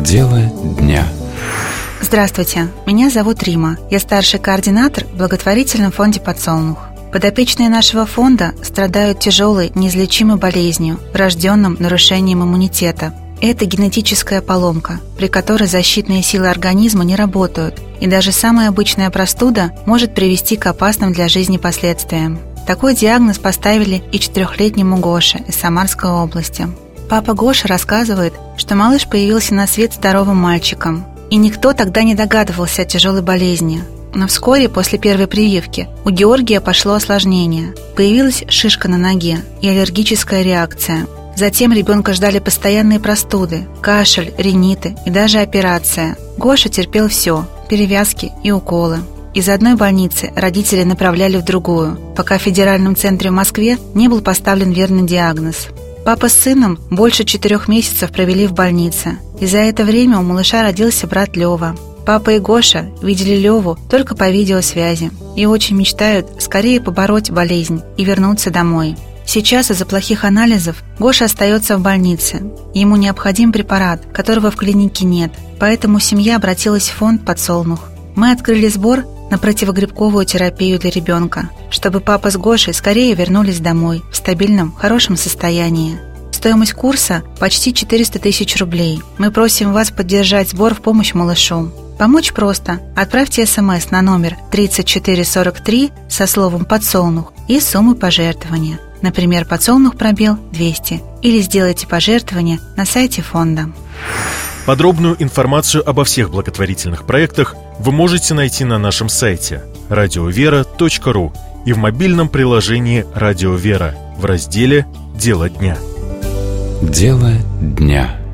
Дело дня. Здравствуйте, меня зовут Рима. Я старший координатор в благотворительном фонде «Подсолнух». Подопечные нашего фонда страдают тяжелой, неизлечимой болезнью, врожденным нарушением иммунитета. Это генетическая поломка, при которой защитные силы организма не работают, и даже самая обычная простуда может привести к опасным для жизни последствиям. Такой диагноз поставили и 4-летнему Гоше из Самарской области. Папа Гоша рассказывает, что малыш появился на свет здоровым мальчиком, и никто тогда не догадывался о тяжелой болезни. Но вскоре после первой прививки у Георгия пошло осложнение. Появилась шишка на ноге и аллергическая реакция. Затем ребенка ждали постоянные простуды, кашель, риниты и даже операция. Гоша терпел все – перевязки и уколы. Из одной больницы родители направляли в другую, пока в федеральном центре в Москве не был поставлен верный диагноз. Папа с сыном больше 4 месяцев провели в больнице, и за это время у малыша родился брат Лёва. Папа и Гоша видели Лёву только по видеосвязи и очень мечтают скорее побороть болезнь и вернуться домой. Сейчас из-за плохих анализов Гоша остается в больнице. Ему необходим препарат, которого в клинике нет, поэтому семья обратилась в фонд «Подсолнух». Мы открыли сбор на противогрибковую терапию для ребенка, чтобы папа с Гошей скорее вернулись домой в стабильном, хорошем состоянии. Стоимость курса почти 400 тысяч рублей. Мы просим вас поддержать сбор в помощь малышу. Помочь просто. Отправьте СМС на номер 3443 со словом «Подсолнух» и суммой пожертвования. Например, «Подсолнух» пробел 200. Или сделайте пожертвование на сайте фонда. Подробную информацию обо всех благотворительных проектах вы можете найти на нашем сайте radiovera.ru и в мобильном приложении «Радио Вера» в разделе «Дело дня». Дело дня.